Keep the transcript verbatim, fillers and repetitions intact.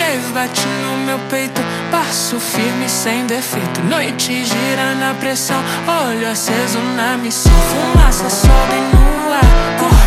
Rave bate no meu peito, passo firme sem defeito. Noite gira na pressão, olho aceso na missão. Fumaça sobe no ar,